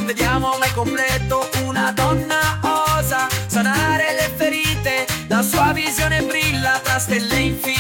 non vediamo mai completo. Una donna osa sanare le ferite, la sua visione brilla tra stelle infinite.